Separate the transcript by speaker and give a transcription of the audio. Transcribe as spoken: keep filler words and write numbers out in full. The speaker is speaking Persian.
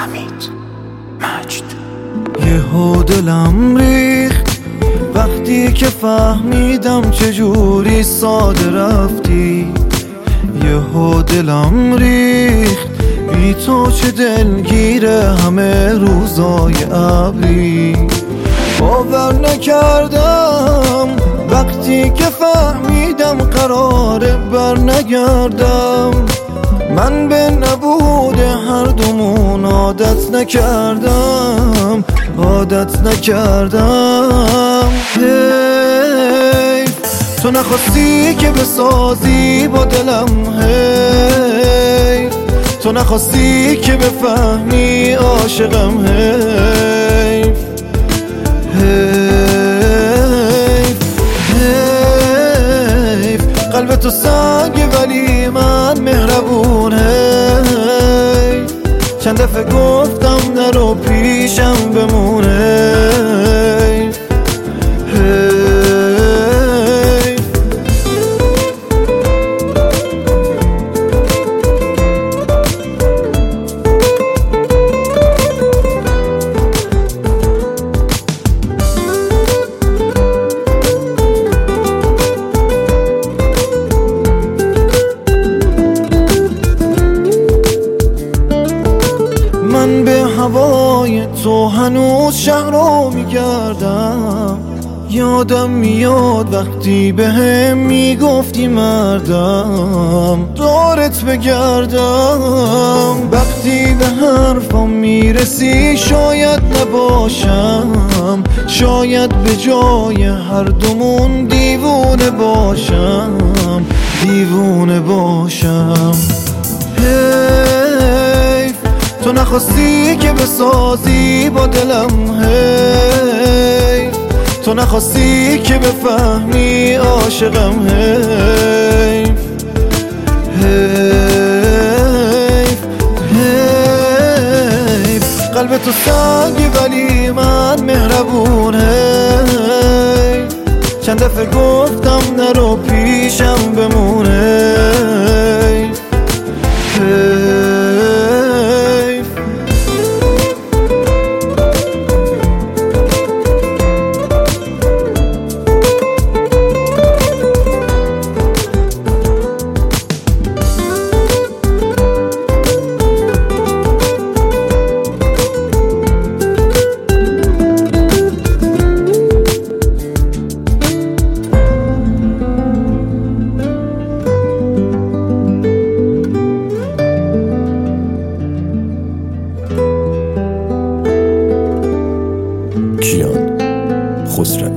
Speaker 1: حمید مجد.
Speaker 2: یهو دلم ریخت وقتی که فهمیدم چجوری ساده رفتی. یهو دلم ریخت بی تو چه دلگیره همه روزای ابری. باور نکردم وقتی که فهمیدم قراره بر نگردم. من به نبود هر دومون عادت نکردم عادت نکردم. حیف تو نخواستی که بسازی با دلم، حیف تو نخواستی که بفهمی عاشقم، حیف حیف حیف قلب تو سنگ ولی من مهربون. حیف چند دفعه گفتم نرو پیشم بمونه. حیف من به هوای تو هنوز شهر رو میگردم. یادم میاد وقتی به هم میگفتی مردم دارت بگردم. وقتی به حرفم میرسی شاید نباشم، شاید به جای هر دومون دیوونه باشم دیوونه باشم. حیف تو نخواستی که بسازی با دلم، حیف تو نخواستی که بفهمی عاشقم، حیف حیف حیف قلب تو سنگ ولی من مهربون. حیف چند دفعه گفتم نرو پیشم بمونه. حیف
Speaker 3: کیان خسروی.